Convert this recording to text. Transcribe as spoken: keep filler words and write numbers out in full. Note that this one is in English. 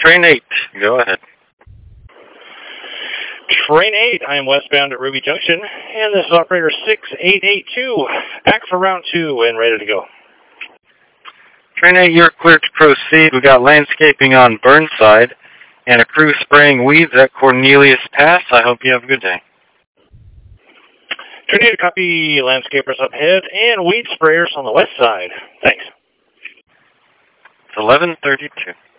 Train eight, go ahead. Train eight, I am westbound at Ruby Junction, and this is operator six eight eight two, back for round two and ready to go. Train eight, you're clear to proceed. We got landscaping on Burnside and a crew spraying weeds at Cornelius Pass. I hope you have a good day. Train eight, copy, landscapers up ahead and weed sprayers on the west side. Thanks. It's eleven thirty-two.